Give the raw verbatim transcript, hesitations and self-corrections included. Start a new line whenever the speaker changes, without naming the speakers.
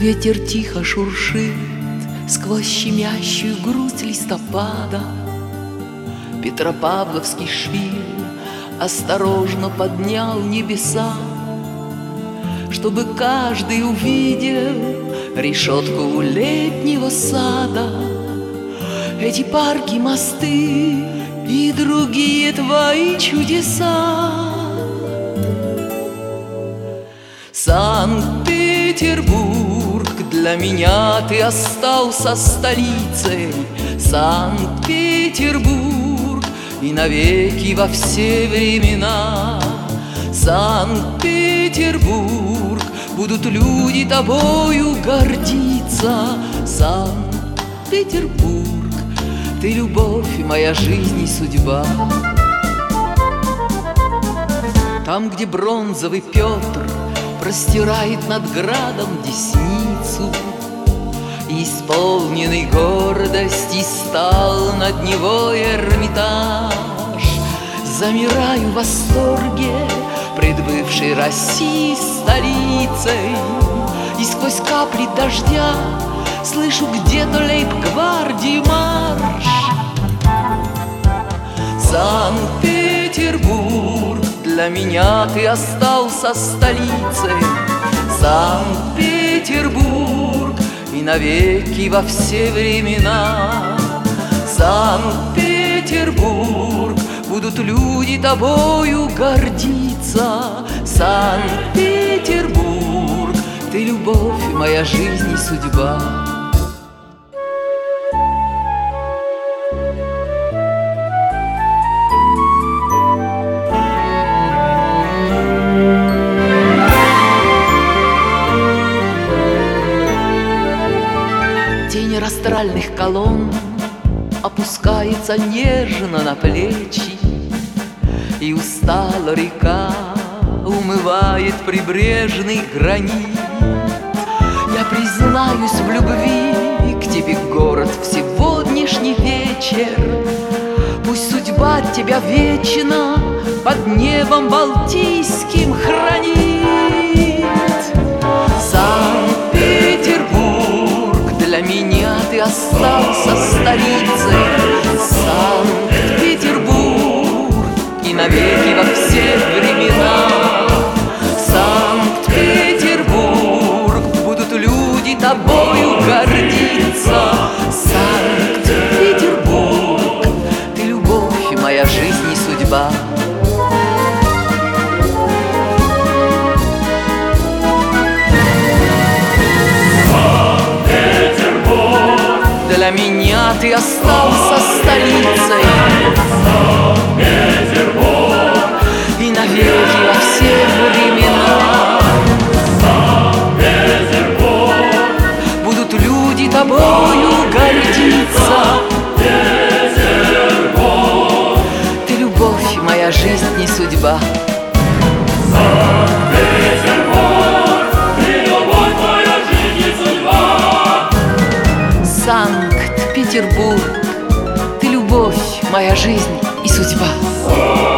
Ветер тихо шуршит сквозь щемящую грусть листопада. Петропавловский шпиль осторожно поднял небеса, чтобы каждый увидел решетку летнего сада. Эти парки, мосты и другие твои чудеса. Санкт-Петербург, для меня ты остался столицей. Санкт-Петербург, и навеки во все времена. Санкт-Петербург, будут люди тобою гордиться. Санкт-Петербург, ты любовь, моя жизнь и судьба. Там, где бронзовый Петр простирает над градом десницу, исполненный гордости стал над Невой Эрмитаж. Замираю в восторге пред бывшей России столицей, и сквозь капли дождя слышу где-то лейб-гвардии марш. Санкт-Петербург, для меня ты остался столицей. Санкт-Петербург, и навеки во все времена. Санкт-Петербург, будут люди тобою гордиться. Санкт-Петербург, ты любовь, моя жизнь и судьба. Тень растральных колонн опускается нежно на плечи, и устала река умывает прибрежный гранит. Я признаюсь в любви к тебе, город, в сегодняшний вечер. Пусть судьба тебя вечно под небом балтийским хранит. Санкт-Петербург, для меня ты остался столицей. Санкт-Петербург, и навеки во все времена. Санкт-Петербург, будут люди тобою гордиться. Санкт-Петербург, ты любовь, моя жизнь и судьба. Санкт-Петербург, для меня ты остался столицей. Санкт-Петербург, и навеки во все времена. Санкт-Петербург, будут люди тобою гордиться. Петербург, ты любовь, моя жизнь и судьба. Санкт-Петербург, ты любовь, моя жизнь и судьба. Санкт-Петербург, ты любовь, моя жизнь и судьба.